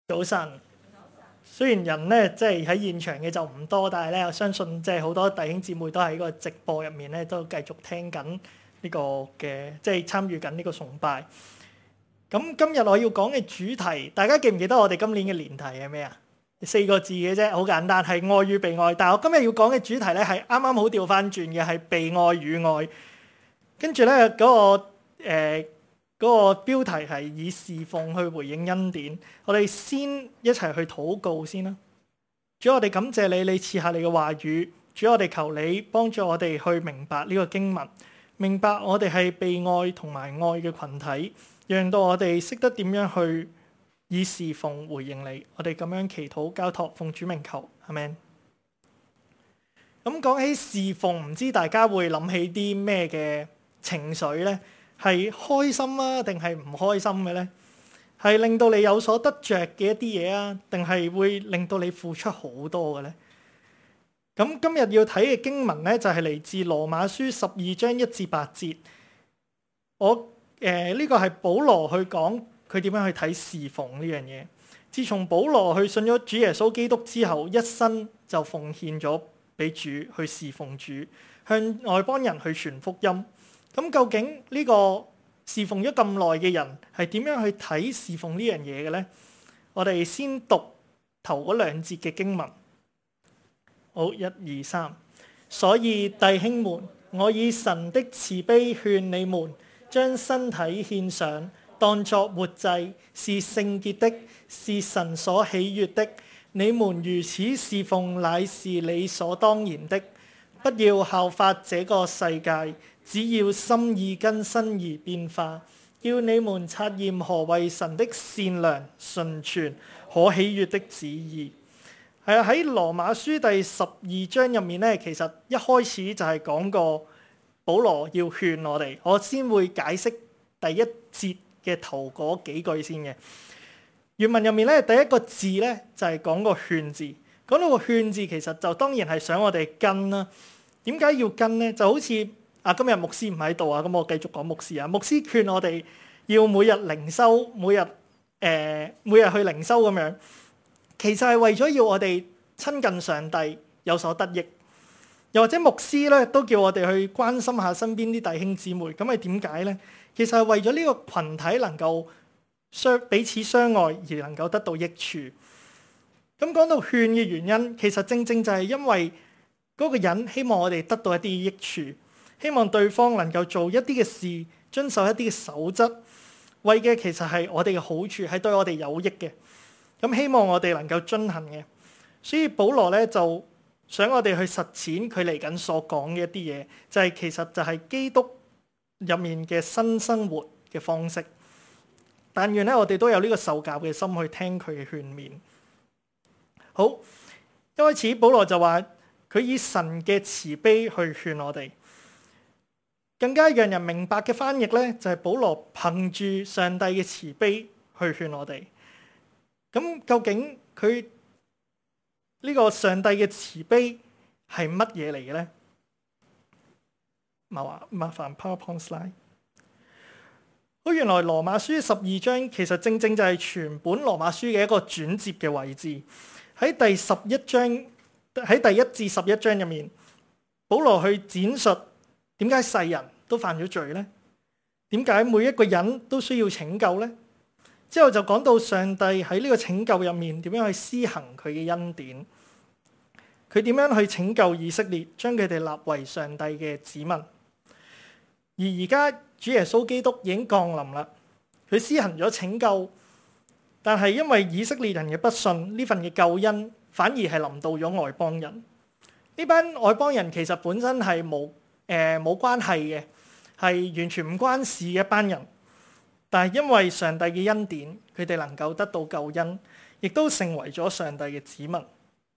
早晨，雖然人咧即係喺現場嘅就唔多，但係咧我相信即係好多弟兄姊妹都喺個直播入面咧都繼續聽緊呢個嘅，即係參與緊呢個崇拜。咁今日我要講嘅主題，大家記唔記得我哋今年嘅年題係咩啊？4個字嘅啫，好簡單，係愛與被愛。但係我今日要講嘅主題咧係啱啱好調翻轉嘅，係被愛與愛。跟住咧嗰個標題係以侍奉去回應恩典。我哋先一齊去禱告先啦。主，我哋感謝你，你賜下你嘅話語。主，我哋求你幫助我哋去明白呢個經文，明白我哋係被愛同埋愛嘅群體，讓到我哋識得點樣去以侍奉回應你。我哋咁樣祈禱交託，奉主名求，阿們。咁講起侍奉，唔知大家會諗起啲咩嘅情緒呢？係開心啊，定係唔開心嘅呢？係令到你有所得着嘅一啲嘢啊，定係會令到你付出好多嘅呢？咁今日要睇嘅經文呢，就係嚟自羅馬書12章1至8節。呢個係保羅去講佢點樣去睇侍奉呢樣嘢。自從保羅去信咗主耶穌基督之後，一生就奉獻咗俾主去侍奉主，向外邦人去傳福音。咁究竟呢個侍奉咗咁耐嘅人係點樣去睇侍奉呢樣嘢嘅呢？我哋先讀頭嗰2節嘅經文。好，1、2、3。所以弟兄們，我以神的慈悲勸你們，將身體獻上，當作活祭，是聖潔的，是神所喜悅的。你們如此侍奉，乃是理所當然的。不要效法這個世界，只要心意更新而變化，叫你們察驗何為神的善良、純全、可喜悅的旨意。喺羅馬書第12章入面咧，其實一開始就係講過保羅要勸我哋，我先會解釋第一節嘅頭嗰幾句先嘅。原文入面咧，第一個字咧就係講個勸字。講到個勸字，其實就當然係想我哋跟啦。點解要跟呢？就好似今日牧師唔喺度啊，咁我繼續講牧師啊。牧師勸我哋要每日靈修，每日去靈修咁樣，其實係為咗要我哋親近上帝，有所得益。又或者牧師咧都叫我哋去關心下身邊啲弟兄姊妹，咁係點解呢？其實係為咗呢個群體能夠彼此相愛而能夠得到益處。咁講到勸嘅原因，其實正正就係因為嗰個人希望我哋得到一啲益處，希望對方能夠做一啲嘅事，遵守一啲嘅守則，為嘅其實係我哋嘅好處，係對我哋有益嘅。咁希望我哋能夠遵行嘅。所以保羅咧就想我哋去實踐佢嚟緊所講嘅一啲嘢，就係其實就係基督入面嘅新生活嘅方式。但願咧我哋都有呢個受教嘅心去聽佢嘅勸勉。好，一開始保羅就話佢以神嘅慈悲去勸我哋，更加讓人明白嘅翻譯咧就係保羅憑住上帝嘅慈悲去勸我哋。咁究竟佢呢個上帝嘅慈悲係乜嘢嚟嘅咧？麻煩 PowerPoint slide。好，原來羅馬書12章其實正正就係全本羅馬書嘅一個轉折嘅位置。喺第11章，喺第1至11章入面，保羅去展述點解世人都犯咗罪呢？點解每一個人都需要拯救呢？之後就講到上帝喺呢個拯救入面點樣去施行佢嘅恩典，佢點樣去拯救以色列，將佢哋立為上帝嘅子民。而而家主耶穌基督已經降臨啦，佢施行咗拯救。但係因為以色列人嘅不信，呢份嘅救恩反而係臨到咗外邦人。呢班外邦人其實本身係冇關係嘅，係完全唔關事嘅一班人。但係因為上帝嘅恩典，佢哋能夠得到救恩，亦都成為咗上帝嘅子民。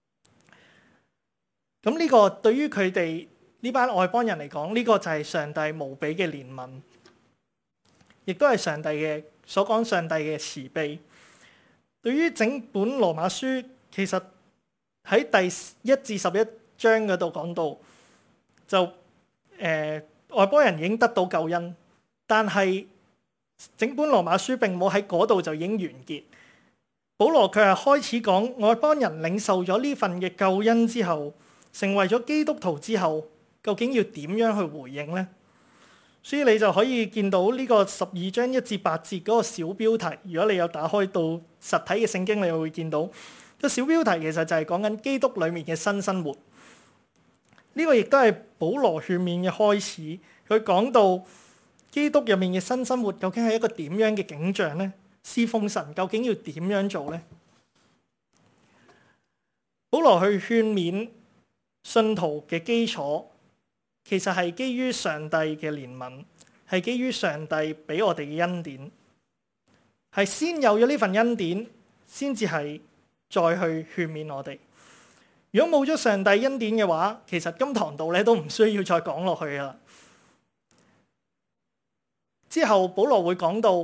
咁呢個對於佢哋呢班外邦人嚟講，呢個就係上帝無比嘅憐憫，亦都係上帝嘅所講上帝嘅慈悲。對於整本羅馬書，其實喺第1至11章嗰度講到，就外邦人已經得到救恩，但係整本羅馬書並冇喺嗰度就已經完結。 保羅佢係開始講外邦人領受咗呢份嘅救恩之後，成為咗基督徒之後，究竟要點樣去回應呢？所以你就可以見到呢個12章1至8節嗰個小標題。如果你有打開到實體嘅聖經，你就會見到個小標題其實就係講緊基督裡面嘅新生活。呢個亦都係保羅勸勉嘅開始。佢講到基督入面嘅新生活究竟係一個點樣嘅景象呢？侍奉神究竟要點樣做呢？保羅去勸勉信徒嘅基礎，其實係基於上帝嘅憐憫，係基於上帝俾我哋嘅恩典，係先有咗呢份恩典，先至係再去勸勉我哋。如果冇咗上帝恩典嘅話，其實今堂道咧都唔需要再講落去噶啦。之後保羅會講到，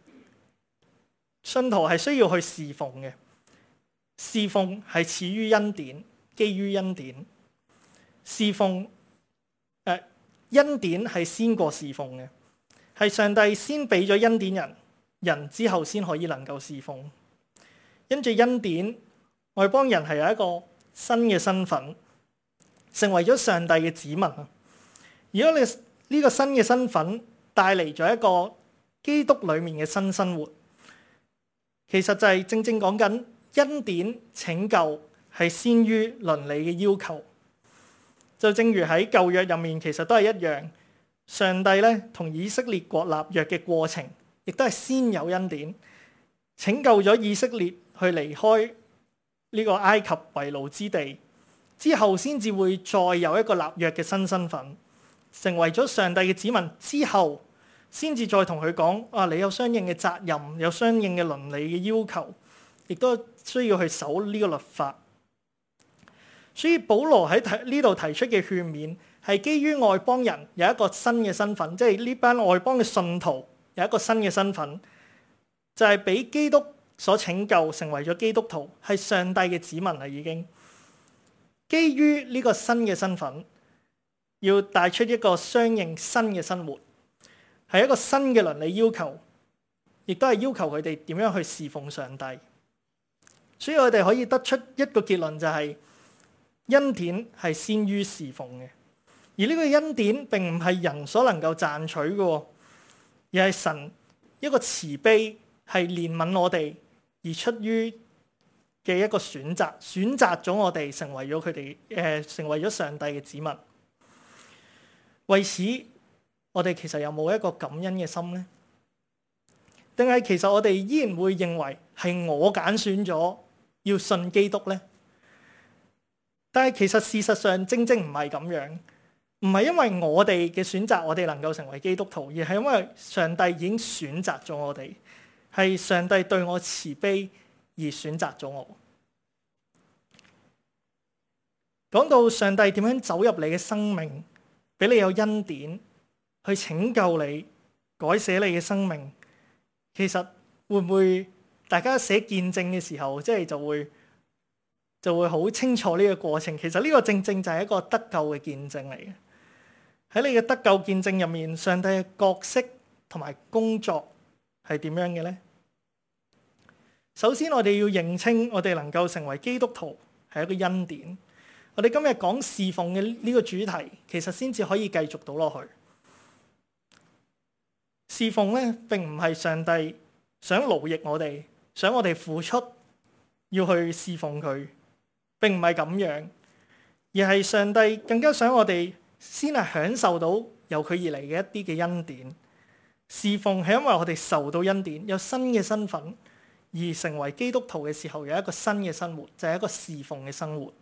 信徒係需要去侍奉嘅，侍奉係始於恩典，基於恩典。侍奉恩典係先過侍奉嘅，係上帝先俾咗恩典人，人之後先可以能夠侍奉。因住恩典，外邦人係有一個新嘅身份，成為咗上帝嘅子民啊！如果你呢個新嘅身份帶嚟咗一個基督裡面嘅新生活，其實就係正正講緊恩典拯救係先於倫理嘅要求。就正如喺舊約入面，其實都係一樣，上帝咧同以色列國立約嘅過程，亦都係先有恩典，拯救咗以色列去離開呢個埃及為奴之地，之後先至會再有一個立約嘅新身份，成為咗上帝嘅子民之後，先至再同佢講，你有相應嘅責任，有相應嘅倫理嘅要求，亦都需要去守呢個律法。所以保羅喺呢度提出嘅勸勉係基於外邦人有一個新嘅身份，即係呢班外邦嘅信徒有一個新嘅身份，就係俾基督所拯救，成為咗基督徒，係上帝嘅子民啦。已經基於呢個新嘅身份，要帶出一個相應新嘅生活，係一個新嘅倫理要求，亦都係要求佢哋點樣去侍奉上帝。所以我哋可以得出一個結論，就係恩典係先於侍奉嘅，而呢個恩典並唔係人所能夠賺取嘅，而係神一個慈悲，係憐憫我哋而出於嘅一個選擇咗我哋成為咗佢哋成為咗上帝嘅子民。為此，我哋其實有冇一個感恩嘅心呢？定係其實我哋依然會認為係我揀選咗要信基督呢？但係其實事實上正正唔係咁樣，唔係因為我哋嘅選擇，我哋能夠成為基督徒，而係因為上帝已經選擇咗我哋，係上帝對我慈悲而選擇咗我。講到上帝點樣走入你嘅生命，俾你有恩典去拯救你、改寫你嘅生命，其實會唔會大家寫見證嘅時候，即係就會好清楚呢個過程。其實呢個正正就係一個得救嘅見證嚟嘅。喺你嘅得救見證入面，上帝嘅角色同埋工作係點樣嘅呢？首先，我哋要認清我哋能夠成為基督徒係一個恩典。我哋今日講侍奉嘅呢個主題，其實先至可以繼續到落去。侍奉咧並唔係上帝想勞役我哋，想我哋付出要去侍奉佢。並唔係咁樣，而係上帝更加想我哋先係享受到由佢而嚟嘅一啲嘅恩典。侍奉係因為我哋受到恩典，有新嘅身份，而成為基督徒嘅時候有一個新嘅生活，就係一個侍奉嘅生活。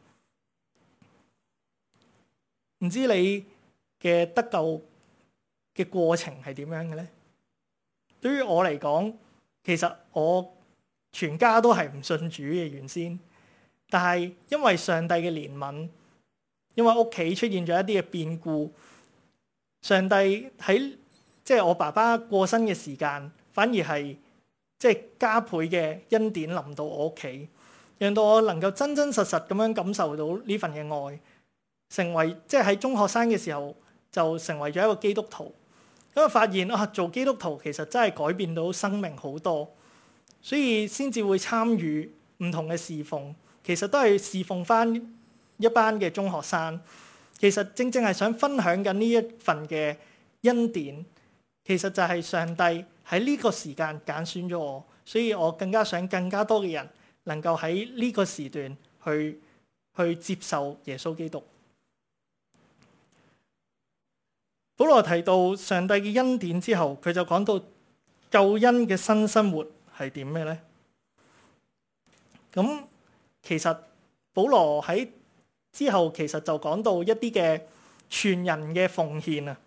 唔知你嘅得救嘅過程係點樣嘅呢？對於我嚟講，其實我全家都係唔信主嘅原先。但係因為上帝嘅憐憫，因為屋企出現咗一啲嘅變故，上帝喺即係我爸爸過身嘅時間，反而係即係加倍嘅恩典臨到我屋企，讓到我能夠真真實實咁樣感受到呢份嘅愛，成為即係喺中學生嘅時候就成為咗一個基督徒。咁我發現做基督徒其實真係改變到生命好多。 所以先至會參與唔同嘅侍奉。其實都係侍奉翻一班嘅中學生。其實正正係想分享緊呢一份嘅恩典。其實就係上帝喺呢個時間揀選咗我，所以我更加想更加多嘅人能夠喺呢個時段去接受耶穌基督。保羅提到上帝嘅恩典之後，佢就講到救恩嘅新生活係點咩呢？咁其實保羅喺之後其實就講到一啲嘅全人嘅奉獻啊，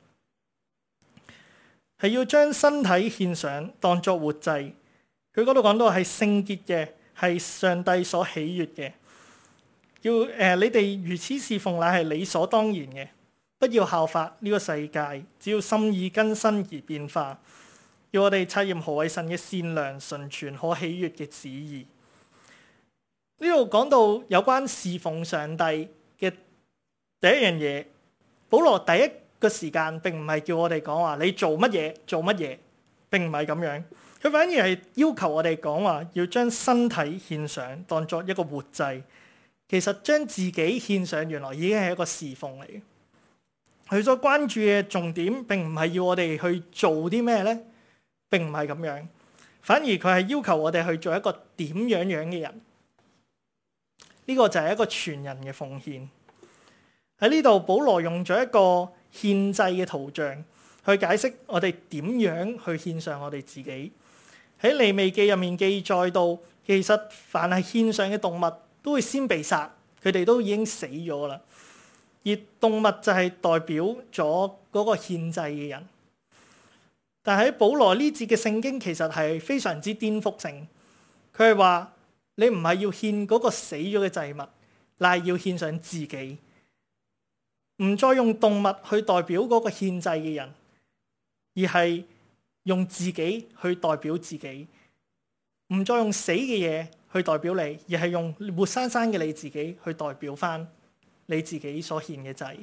係要將身體獻上當作活祭。佢嗰度講到係聖潔嘅，係上帝所喜悅嘅。你哋如此侍奉乃係理所當然嘅。不要效法呢個世界，只要心意更新而變化。要我哋察驗何為神嘅善良、純全、可喜悅嘅旨意。呢度講到有關侍奉上帝嘅第一樣嘢，保羅第一個時間並唔係叫我哋講話你做乜嘢做乜嘢，並唔係咁樣。佢反而係要求我哋講話要將身體獻上，當作一個活祭。其實將自己獻上，原來已經係一個侍奉嚟。佢所關注嘅重點並唔係要我哋去做啲咩呢？並唔係咁樣，反而佢係要求我哋去做一個點樣嘅人。呢個就係一個全人嘅奉獻。喺呢度，保羅用咗一個獻祭嘅圖像去解釋我哋點樣去獻上我哋自己。喺利未記入面記載到，其實凡係獻上嘅動物都會先被殺，佢哋都已經死咗啦。而動物就係代表咗嗰個獻祭嘅人。但喺保羅呢節嘅聖經其實係非常之顛覆性。佢係話你唔係要獻嗰個死咗嘅祭物，乃係要獻上自己，唔再用動物去代表嗰個獻祭嘅人，而係用自己去代表自己，唔再用死嘅嘢去代表你，而係用活生生嘅你自己去代表翻你自己所獻嘅祭。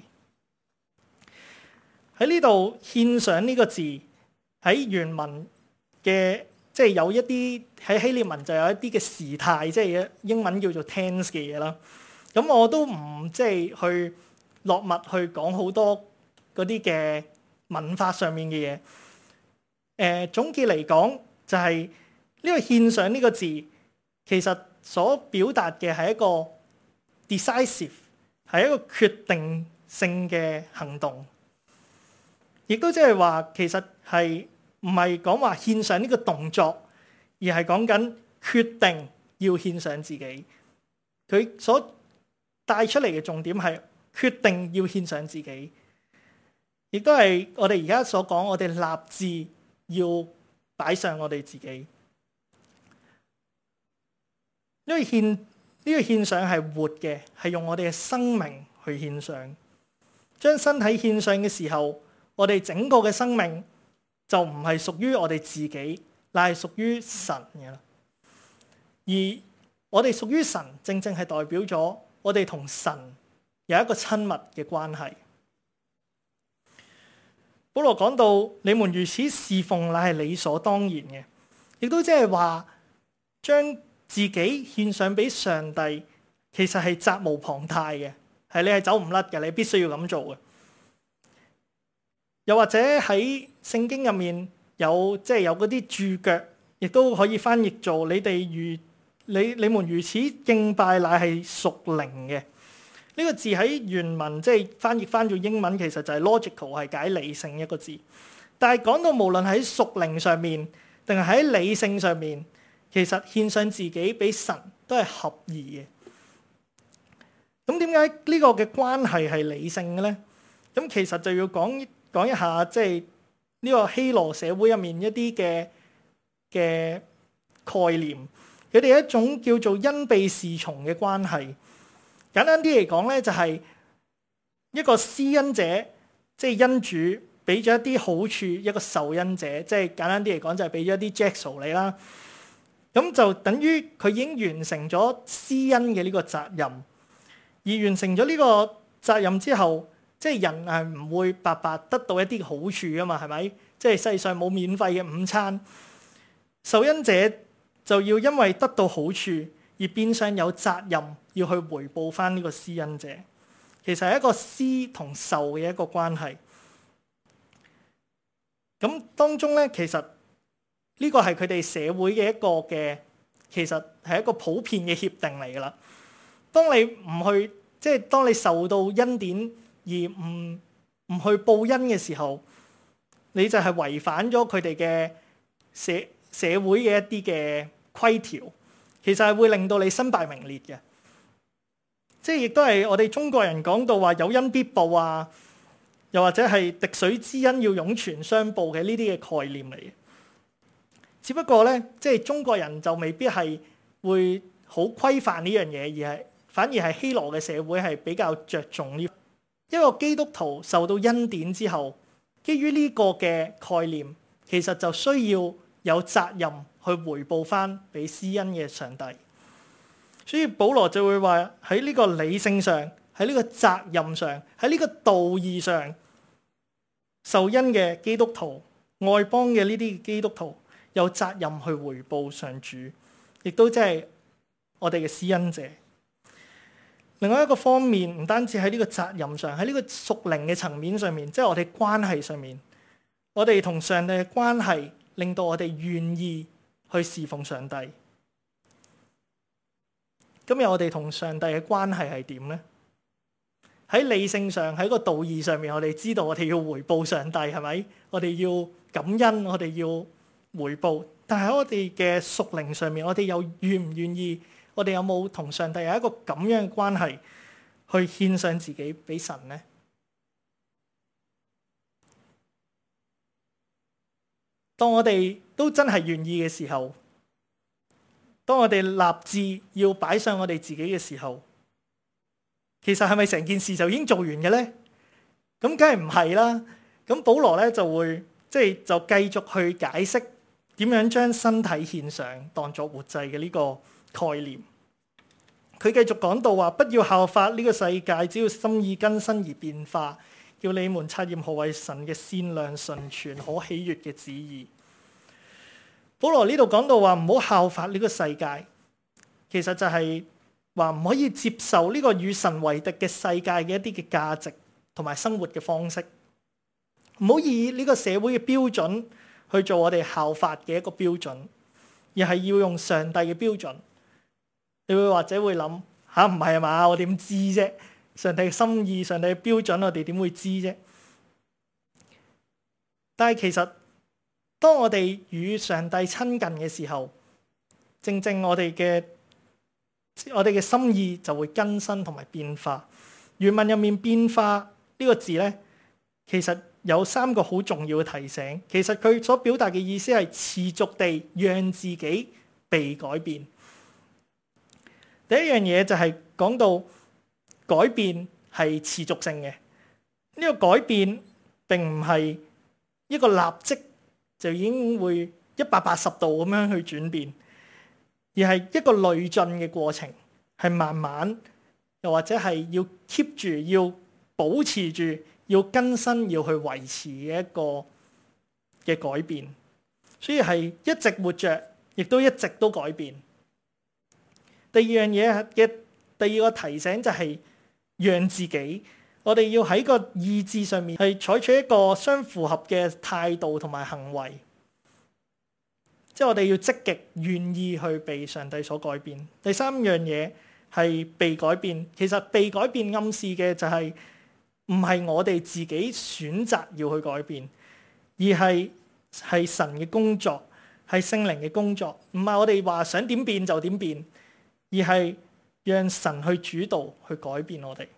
喺呢度獻上呢個字喺原文嘅，即係有一啲喺希臘文就有一啲嘅時態，即係英文叫做 tense 嘅嘢啦。咁我都唔即係去落墨去講好多嗰啲嘅文法上面嘅嘢。總結嚟講就係呢個獻上呢個字其實所表達嘅係一個 decisive， 係一個決定性嘅行動，亦都即係話其實係唔係講話獻上呢個動作，而係講緊決定要獻上自己。佢所帶出嚟嘅重點係決定要獻上自己，亦都係我哋而家所講，我哋立志要擺上我哋自己。因為呢個獻上係活嘅，係用我哋嘅生命去獻上。將身體獻上嘅時候，我哋整個嘅生命就唔係屬於我哋自己，乃係屬於神嘅啦。而我哋屬於神，正正係代表咗我哋同神有一個親密嘅關係。保羅講到，你們如此侍奉，乃係理所當然嘅，亦都即係話將自己獻上俾上帝，其實係責無旁貸嘅，係你係走唔甩嘅，你必須要咁做嘅。又或者喺聖經入面有有嗰啲注腳，亦都可以翻譯做你們如此敬拜，乃係屬靈嘅。呢個字喺原文翻譯翻做英文，其實就係 logical， 係解理性一個字。但係講到無論喺屬靈上面，定係喺理性上面，其實獻上自己俾神都係合宜嘅。咁點解呢個嘅關係係理性嘅咧？咁其實就要講一下，呢個希羅社會入面一啲嘅概念，佢哋一種叫做因被侍從嘅關係。簡單啲嚟講咧，就係一個施恩者，恩主俾咗一啲好處，一個受恩者，簡單啲嚟講就係俾咗一啲 jackal 你啦。咁就等於佢已經完成咗施恩嘅呢個責任，而完成咗呢個責任之後，人係唔會白白得到一啲好處噶嘛，係咪？世上冇免費嘅午餐。受恩者就要因為得到好處而變相有責任要去回報翻呢個施恩者。其實係一個施同受嘅一個關係。咁當中咧，其實呢個係佢哋社會嘅一個嘅，其實係一個普遍嘅協定嚟噶啦。當你唔去，即係當你受到恩典而唔去報恩嘅時候，你就係違反咗佢哋嘅社會嘅一啲嘅規條，其實係會令到你身敗名裂嘅。即係亦都係我哋中國人講到話有恩必報啊，又或者係滴水之恩要湧泉相報嘅呢啲嘅概念嚟嘅。只不過咧，即係中國人就未必係會好規範呢樣嘢，而係反而係希羅嘅社會係比較着重呢。一個基督徒受到恩典之後，基於呢個嘅概念，其實就需要有責任去回報翻俾施恩嘅上帝。所以保羅就會話喺呢個理性上，喺呢個責任上，喺呢個道義上，受恩嘅基督徒、外邦嘅呢啲基督徒有責任去回報上主，亦都即係我哋嘅施恩者。另外一個方面，唔單止喺呢個責任上，喺呢個屬靈嘅層面上面，即係我哋關係上面，我哋同上帝嘅關係令到我哋願意去侍奉上帝。今日我哋同上帝嘅關係係點呢？喺理性上，喺個道義上面，我哋知道我哋要回報上帝，係咪？我哋要感恩，我哋要回報。但係喺我哋嘅屬靈上面，我哋又願唔願意？我哋有冇同上帝有一個咁樣嘅關係，去獻上自己俾神呢？當我哋都真係願意嘅時候，當我哋立志要擺上我哋自己嘅時候，其實係咪成件事就已經做完嘅咧？咁梗係唔係啦。咁保羅咧就會就繼續去解釋點樣將身體獻上當作活祭嘅呢個概念。佢繼續講到話，不要效法呢個世界，只要心意更新而變化，叫你們察驗何為神嘅善良、純全、可喜悅嘅旨意。保羅呢度講到話唔好效法呢個世界，其實就係話唔可以接受呢個與神為敵嘅世界嘅一啲嘅價值同埋生活嘅方式，唔好以呢個社會嘅標準去做我哋效法嘅一個標準，而係要用上帝嘅標準。你會或者會諗吓，唔係嘛？我點知啫？上帝嘅心意、上帝嘅標準，我哋點會知啫？但係其實，當我哋與上帝親近嘅時候，正正我哋嘅心意就會更新同埋變化。原文入面變化呢個字咧，其實有3個好重要嘅提醒。其實佢所表達嘅意思係持續地讓自己被改變。第一樣嘢就係講到改變係持續性嘅。呢個改變並唔係一個立即就已經會180度咁樣去轉變，而係一個累進嘅過程，係慢慢，又或者係要 keep 住、要保持住、要更新、要去維持嘅一個嘅改變。所以係一直活着，亦都一直都改變。第二樣嘢嘅第二個提醒就係讓自己，我哋要喺個意志上面係採取一個相符合嘅態度同埋行為，即係我哋要積極願意去被上帝所改變。第三樣嘢係被改變，其實被改變暗示嘅就係唔係我哋自己選擇要去改變，而係神嘅工作，係聖靈嘅工作，唔係我哋話想點變就點變。而係讓神去主導去改變我哋。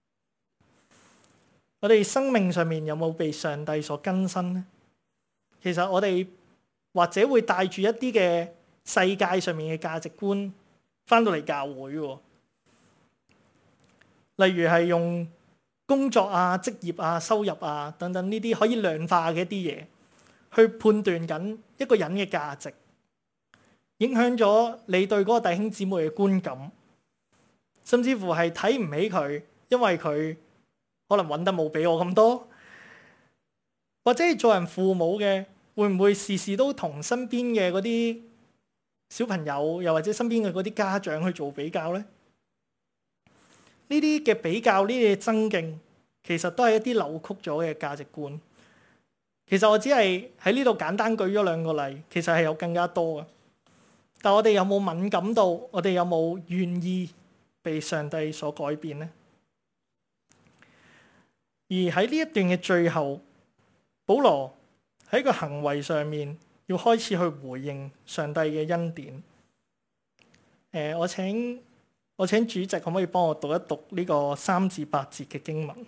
我哋生命上面有冇被上帝所更新呢？其實我哋或者會帶住一啲嘅世界上面嘅價值觀翻到嚟教會喎。例如係用工作啊、職業啊、收入啊等等呢啲可以量化嘅一啲嘢，去判斷緊一個人嘅價值。影響咗你對嗰個弟兄姊妹嘅觀感，甚至乎係睇唔起佢，因為佢可能揾得冇比我咁多，或者係做人父母嘅，會唔會事事都同身邊嘅嗰啲小朋友又或者身邊嘅嗰啲家長去做比較呢？呢啲嘅比較，呢啲嘅爭競，其實都係一啲扭曲咗嘅價值觀。其實我只係喺呢度簡單舉咗兩個例，其實係有更加多嘅。但我哋有冇敏感到？我哋有冇願意被上帝所改變呢？而喺呢一段嘅最後，保羅喺個行為上面要開始去回應上帝嘅恩典。我請主席可唔可以幫我讀一讀呢個3至8節嘅經文？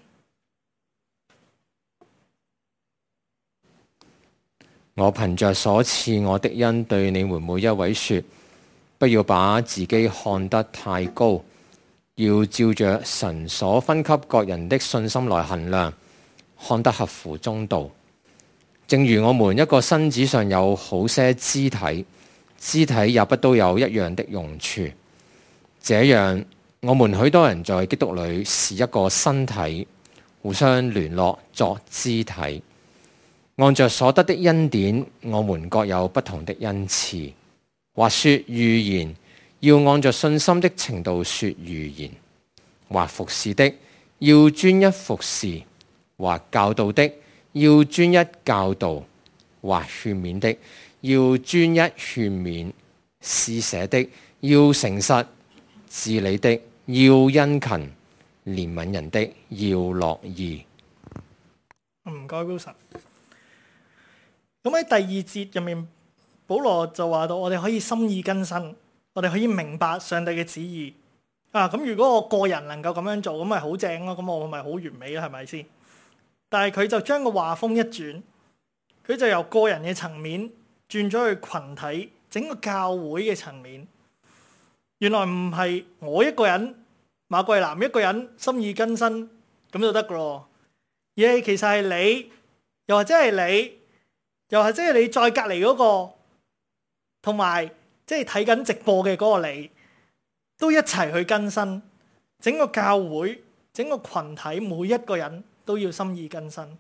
我憑着所賜我的恩對你們每一位說，不要把自己看得太高，要照着神所分給各人的信心來衡量，看得合乎中道。正如我們一個身子上有好些肢體，肢體也不都有一樣的用處。這樣，我們許多人在基督裏是一個身體，互相聯絡作肢體。按着所得的恩典，我們各有不同的恩賜。或說預言，要按着信心的程度說預言；或服侍的，要專一服侍；或教導的，要專一教導；或勸勉的，要專一勸勉；施捨的，要誠實；治理的，要殷勤；憐憫人的，要樂意。 唔該，Wilson。咁喺第2節入面，保羅就話到我哋可以心意更新，我哋可以明白上帝嘅旨意啊。咁如果我個人能夠咁樣做，咁咪好正咯，咁我咪好完美啦，係咪先？但係佢就將個話鋒一轉，佢就由個人嘅層面轉咗去群體，整個教會嘅層面。原來唔係我一個人，馬桂南一個人心意更新咁就得噶咯，而係其實係你，又或者係你，又或者係你再隔離嗰個，同埋即係睇緊直播嘅嗰個你，都一齊去更新。整個教會、整個群體，每一個人都要心意更新。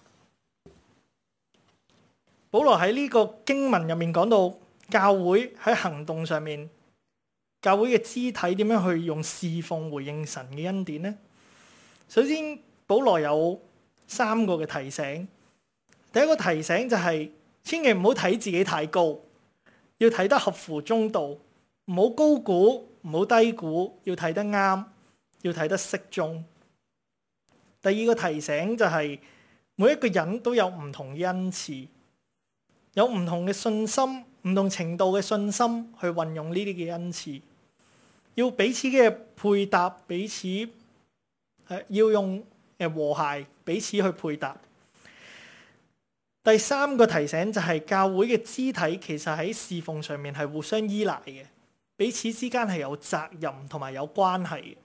保羅喺呢個經文入面講到，教會喺行動上面，教會嘅肢體點樣去用侍奉回應神嘅恩典呢？首先，保羅有3個嘅提醒。第一個提醒就係，千祈唔好睇自己太高，要睇得合乎中道，唔好高估，唔好低估，要睇得啱，要睇得適中。第二個提醒就係，每一個人都有唔同嘅恩賜，有唔同嘅信心，唔同程度嘅信心去運用呢啲嘅恩賜，要彼此嘅配搭，彼此要用和諧彼此去配搭。第3個提醒就係，教會嘅肢體其實喺侍奉上面係互相依賴嘅，彼此之間係有責任同埋有關係嘅。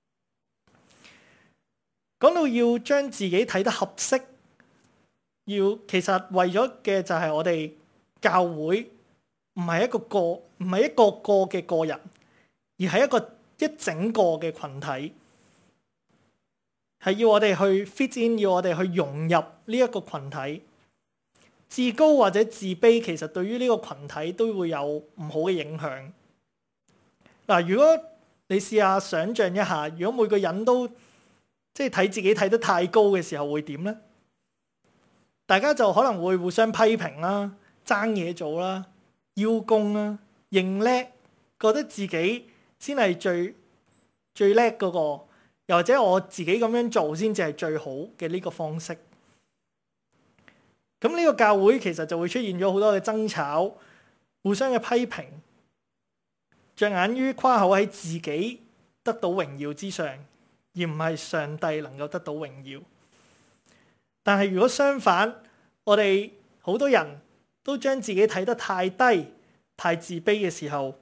講到要將自己睇得合適，其實為咗嘅就係我哋教會唔係一個個嘅個人，而係一整個嘅群體，係要我哋去 fit in， 要我哋去融入呢一個群體。自高或者自卑，其實對於呢個群體都會有唔好嘅影響。嗱，如果你試下想像一下，如果每個人都即係睇自己睇得太高嘅時候，會點呢？大家就可能會互相批評啦，爭嘢做啦，邀功啦，認叻，覺得自己先係最叻嗰個，又或者我自己咁樣做先至係最好嘅呢個方式。咁呢個教會其實就會出現咗好多嘅爭吵，互相嘅批評，着眼於誇口喺自己得到榮耀之上，而唔係上帝能夠得到榮耀。但係如果相反，我哋好多人都將自己睇得太低、太自卑嘅時候，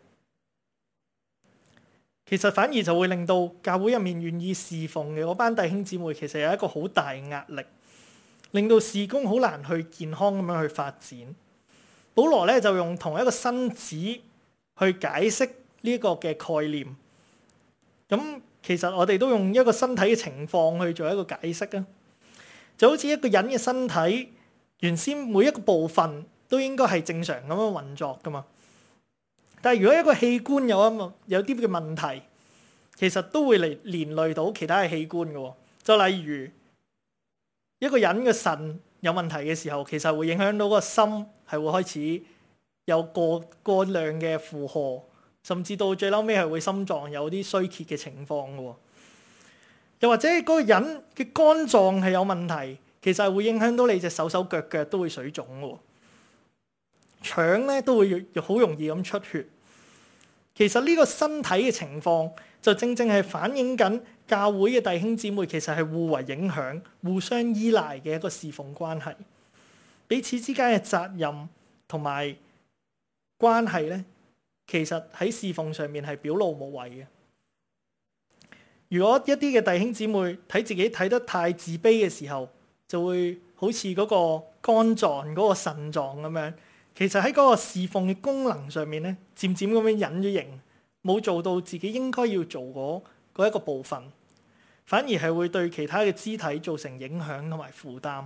其實反而就會令到教會入面願意侍奉嘅嗰班弟兄姊妹，其實有一個好大嘅壓力。令到事工好難去健康咁樣去發展。保羅咧就用同一個身子去解釋呢一個嘅概念。咁其實我哋都用一個身體嘅情況去做一個解釋啊。就好似一個人嘅身體，原先每一個部分都應該係正常咁樣運作噶嘛。 但係如果一個器官有啲嘅問題，其實都會連累到其他嘅器官嘅喎。就例如一個人嘅腎有問題嘅時候，其實會影響到個心係會開始有過量嘅負荷，甚至到最嬲尾係會心臟有啲衰竭嘅情況嘅喎。又或者嗰個人嘅肝臟係有問題，其實係會影響到你隻手手腳腳都會水腫嘅喎。腸咧都會好容易咁出血。其實呢個身體嘅情況就正正係反映緊教會嘅弟兄姊妹其實係互為影響、互相依賴嘅一個侍奉關係。彼此之間嘅責任同埋關係咧，其實喺侍奉上面係表露無遺嘅。如果一啲嘅弟兄姊妹睇自己睇得太自卑嘅時候，就會好似嗰個肝臟、嗰個腎臟咁樣。其實喺嗰個侍奉嘅功能上面咧，漸漸咁樣隱咗形，冇做到自己應該要做嗰一個部分，反而係會對其他嘅肢體造成影響同埋負擔。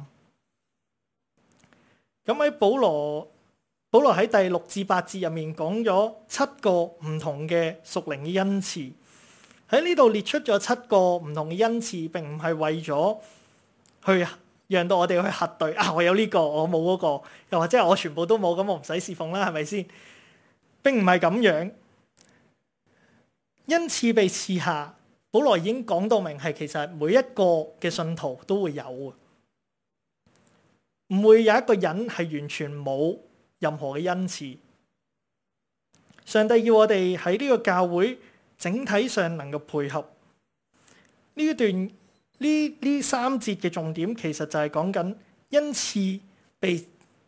咁喺保羅喺第6至8節入面講咗7個唔同嘅屬靈嘅恩賜。喺呢度列出咗7個唔同嘅恩賜，並唔係為咗去讓到我哋去核對啊，我有呢個，我冇嗰個，又或者我全部都冇，咁我唔使侍奉啦，係咪先？並唔係咁樣。恩賜被賜下，保羅已經講到明係其實每一個嘅信徒都會有嘅，唔會有一個人係完全冇任何嘅恩賜。上帝要我哋喺呢個教會整體上能夠配合。呢3節嘅重點其實就係講緊恩賜被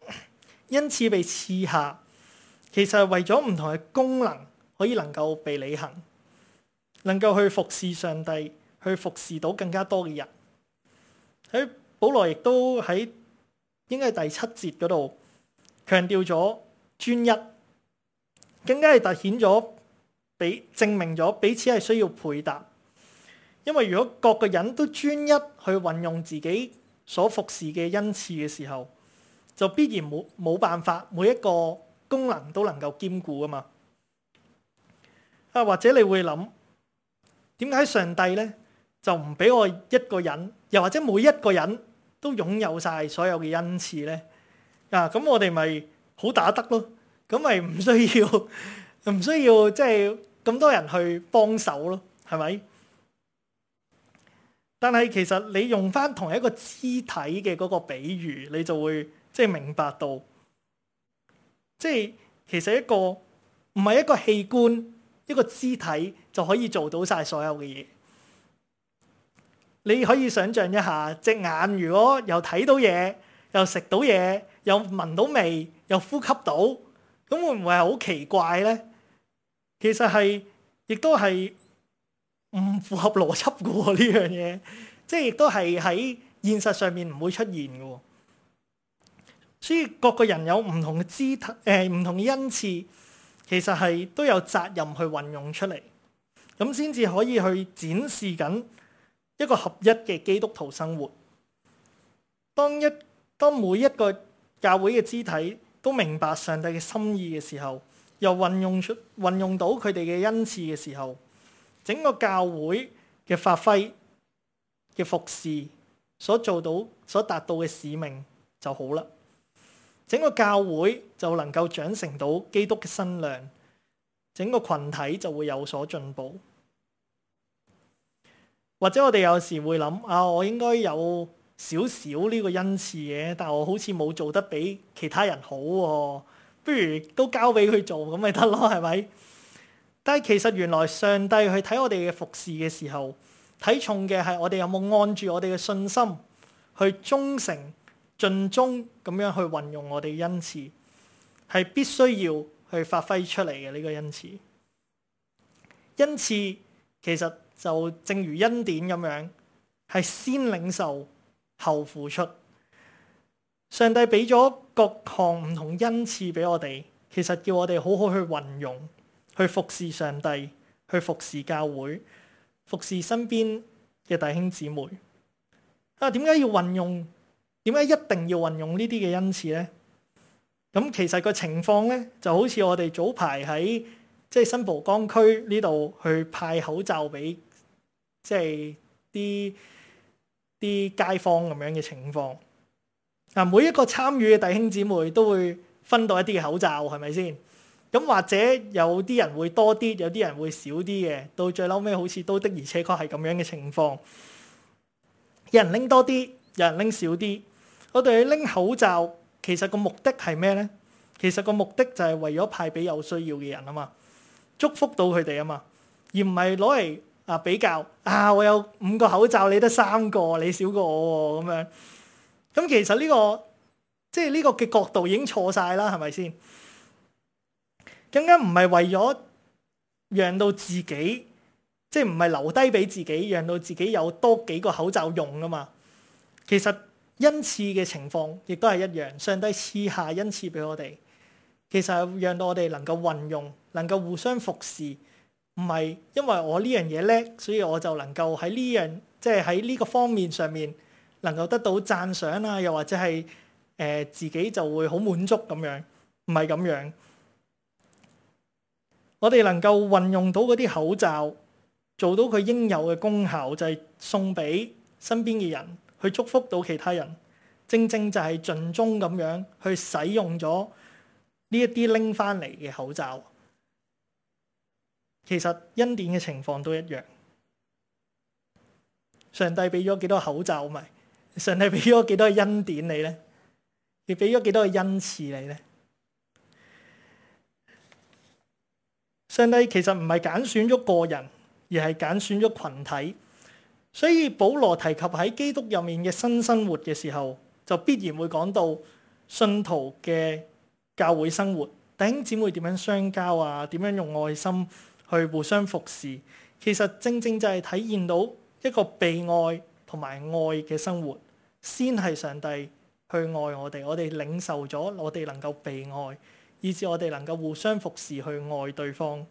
賜下，其實係為咗唔同嘅功能能夠被履行，能夠去服侍上帝，去服侍到更加多嘅人。喺保羅亦都喺應該係第7節嗰度強調咗專一，更加係凸顯咗證明咗彼此係需要配搭。因為如果各個人都專一去運用自己所服侍嘅恩賜嘅時候，就必然冇辦法每一個功能都能夠兼顧啊嘛。或者你會諗，點解上帝咧就唔俾我一個人，又或者每一個人都擁有晒所有嘅恩賜咧？咁我哋咪好打得咯，咁咪唔需要即係咁多人去幫手咯，係咪？但係其實你用翻同一個肢體嘅嗰個比喻，你就會明白到，其實一個唔係一個器官，一個肢體就可以做到晒所有嘅嘢。你可以想象一下，隻眼如果又睇到嘢，又食到嘢，又聞到味，又呼吸到，咁會唔會係好奇怪呢？其實亦都係唔符合邏輯嘅喎，呢樣嘢，亦都係喺現實上面唔會出現嘅喎。所以各個人有唔同嘅肢體，唔同嘅恩賜，其實都有責任去運用出嚟，咁先至可以去展示緊一個合一嘅基督徒生活。當每一個教會嘅肢體都明白上帝嘅心意嘅時候，又運用到佢哋嘅恩賜嘅時候，整個教會嘅發揮嘅服侍所達到嘅使命就好啦。整個教會就能夠長成到基督嘅身量，整個群體就會有所進步。或者我哋有時會諗我應該有少少呢個恩賜嘅，但我好似冇做得比其他人好喎，不如都交俾佢做咁咪得咯，係咪？但係其實原來上帝去睇我哋嘅服侍嘅時候，睇重嘅係我哋有冇按住我哋嘅信心去忠誠盡忠咁樣去運用我哋嘅恩賜，係必須要去發揮出嚟嘅呢個恩賜。恩賜其實就正如恩典咁樣，係先領受後付出。上帝俾咗各項唔同恩賜俾我哋，其實叫我哋好好去運用，去服侍上帝，去服侍教會，服侍身邊嘅弟兄姊妹。點解要運用？點解一定要運用呢啲嘅恩賜呢？ 咁其實個情況咧，就好似我哋早排喺即係新蒲崗區呢度去派口罩俾即係啲街坊咁樣嘅情況。嗱，每一個參與嘅弟兄姊妹都會分到一啲嘅口罩，係咪先？咁或者有啲人會多啲，有啲人會少啲嘅，到最嬲尾好似都的而且確係咁樣嘅情況。有人拎多啲，有人拎少啲。我哋去拎口罩，其實個目的係咩呢？其實個目的就係為咗派俾有需要嘅人啊嘛，祝福到佢哋啊嘛，而唔係攞嚟比較我有5個口罩，你得3個，你少過我喎咁樣。咁其實呢個即係呢個嘅角度已經錯晒啦，係咪先？更加唔係為咗讓到自己，即係唔係留低俾自己，讓到自己有多幾個口罩用啊嘛。其實恩賜嘅情況亦都係一樣，上帝賜下恩賜俾我哋，其實係讓到我哋能夠運用，能夠互相服侍，唔係因為我呢樣嘢叻，所以我就能夠喺呢樣即係喺呢個方面上面能夠得到讚賞啊，又或者係自己就會好滿足咁樣，唔係咁樣。我哋能夠運用到嗰啲口罩，做到佢應有嘅功效，就係送俾身邊嘅人，去祝福到其他人。正正就係盡忠咁樣去使用咗呢一啲拎翻嚟嘅口罩。其實恩典嘅情況都一樣。上帝俾咗幾多口罩咪？上帝俾咗幾多恩典你呢？你俾咗幾多嘅恩賜你呢？上帝其實唔係揀選咗個人，而係揀選咗群體。所以保羅提及喺基督入面嘅新生活嘅時候，就必然會講到信徒嘅教會生活，弟兄姊妹點樣相交啊？點樣用愛心去互相服侍？其實正正就係體現到一個被愛同埋愛嘅生活，先係上帝去愛我哋，我哋領受咗，我哋能夠被愛，以至我哋能夠互相服侍去愛對方。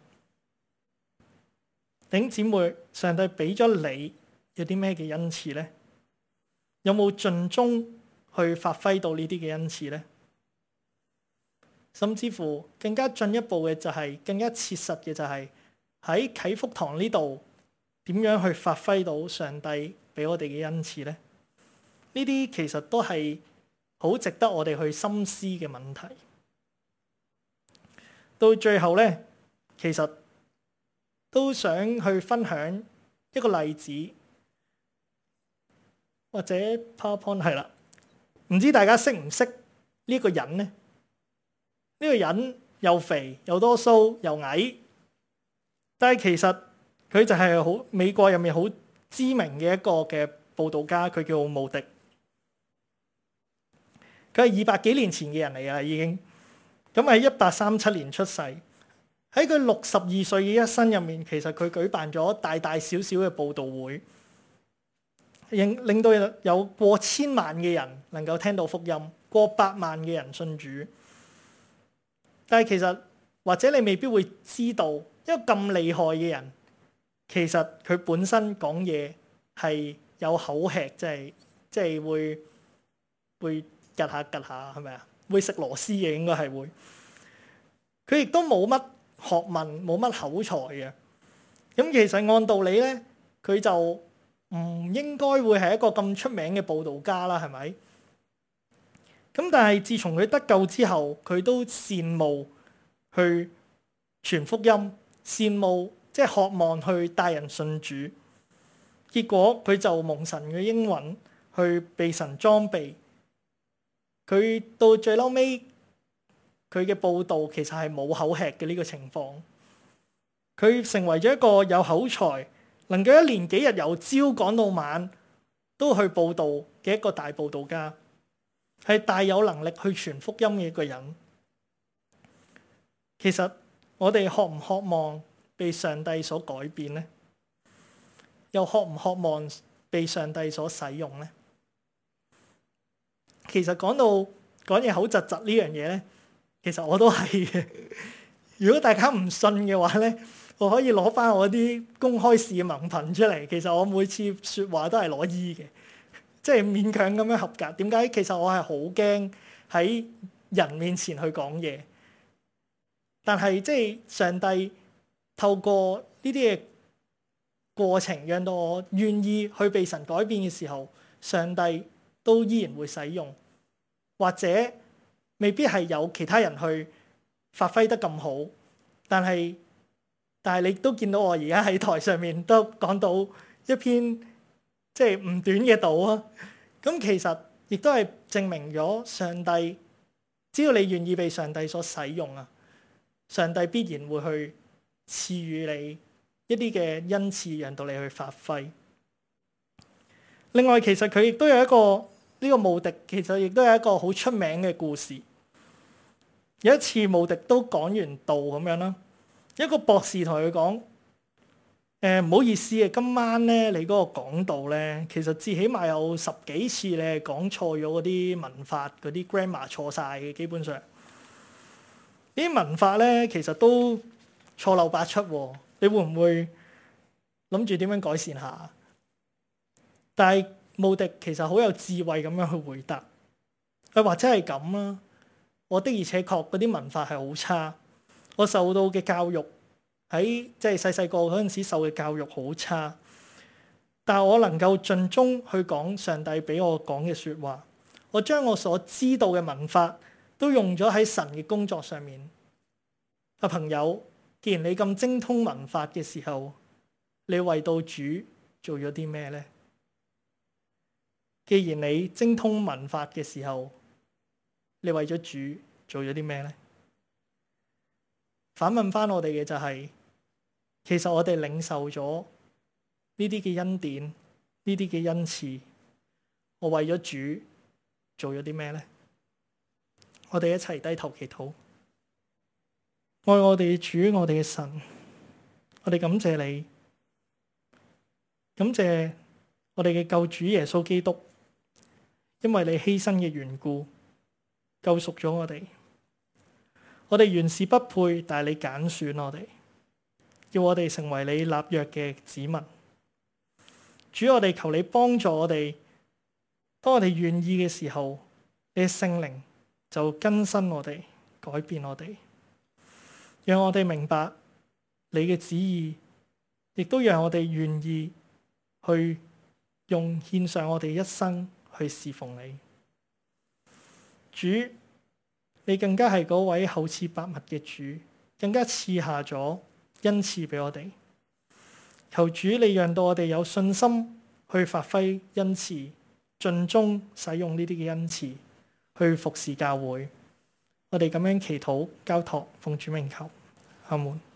弟兄姊妹，上帝俾咗你有啲咩嘅恩賜呢？有冇盡忠去發揮到呢啲嘅恩賜呢？甚至乎更加進一步嘅就係更加切實嘅就係喺啟福堂呢度點樣去發揮到上帝俾我哋嘅恩賜呢？呢啲其實都係好值得我哋去深思嘅問題。到最後呢，其實都想去分享一個例子，或者 PowerPoint 係啦，唔知大家識唔識呢個人呢？呢個人又肥又多鬚又矮，但係其實佢就係好美國入面好知名嘅一個嘅佈道家，佢叫慕迪。佢係200幾年前嘅人嚟㗎，已經咁喺1837年出世。喺佢62歲嘅一生入面，其實佢舉辦咗大大小小嘅佈道會，令到有過千萬嘅人能夠聽到福音，過百萬嘅人信主。但係其實或者你未必會知道，一個咁厲害嘅人，其實佢本身講嘢係有口吃，即係會趌下趌下，係咪啊？會食螺絲嘅應該係會。佢亦都冇乜學問，冇乜口才嘅。咁其實按道理咧，佢就唔應該會係一個咁出名嘅佈道家啦，係咪？咁但係自從佢得救之後，佢都羨慕去傳福音，羨慕即係渴望去帶人信主。結果佢就蒙神嘅應允，去被神裝備。佢到最嬲尾，佢嘅佈道其實係冇口吃嘅呢個情況。佢成為咗一個有口才，能夠一連幾日由朝講到晚都去佈道嘅一個大佈道家。係大有能力去傳福音嘅一個人。其實我哋渴唔渴望被上帝所改變呢？又渴唔渴望被上帝所使用呢？其實講到講嘢口窒窒呢樣嘢呢，其實我都係嘅。如果大家唔信嘅話呢，我可以攞翻我啲公開試嘅文憑出嚟。其實我每次説話都係攞 E 嘅。即係勉強咁樣合格。點解？其實我係好驚喺人面前去講嘢。但係即係上帝透過呢啲嘅過程，讓到我願意去被神改變嘅時候，上帝都依然會使用，或者未必係有其他人去發揮得咁好，但係你都見到我而家喺台上面都講到一篇即係唔短嘅道啊。咁其實亦都係證明咗上帝，只要你願意被上帝所使用啊，上帝必然會去賜予你一啲嘅恩賜，讓到你去發揮。另外，其實佢亦都有一個呢個慕迪，其實亦都有一個好出名嘅故事。有一次慕迪都講完道咁樣啦，一個博士同佢講：唔好意思啊，今晚咧你嗰個講道咧，其實至起碼有10幾次你係講錯咗嗰啲文法，嗰啲 grammar 錯晒嘅，基本上。呢啲文法咧，其實都錯漏百出喎，你會唔會諗住點樣改善下？但係慕迪其實好有智慧咁樣去回答，或者係咁啦。我的而且確嗰啲文法係好差，我受到嘅教育喺即係細細個嗰陣時受嘅教育好差，但係我能夠盡忠去講上帝俾我講嘅説話，我將我所知道嘅文法都用咗喺神嘅工作上面。朋友，既然你咁精通文法嘅時候，你為到主做咗啲咩呢？既然你精通文法嘅時候，你為咗主做咗啲咩呢？反問翻我哋嘅就係，其實我哋領受咗呢啲嘅恩典，呢啲嘅恩賜，我為咗主做咗啲咩呢？我哋一齊低頭祈禱。愛我哋嘅主，我哋嘅神，我哋感謝你，感謝我哋嘅救主耶穌基督，因為你犧牲嘅緣故，救贖咗我哋。我哋原是不配，但係你揀選我哋，要我哋成為你立約嘅子民。主，我哋求你幫助我哋，當我哋願意嘅時候，你嘅聖靈就更新我哋，改變我哋。讓我哋明白你嘅旨意，亦都讓我哋願意去獻上我哋一生去侍奉你。主，你更加係嗰位厚賜百物嘅主，更加賜下咗恩賜俾我哋。求主你讓到我哋有信心去發揮恩賜，盡忠使用呢啲嘅恩賜去服侍教會。我哋咁樣祈禱交託，奉主名求，阿門。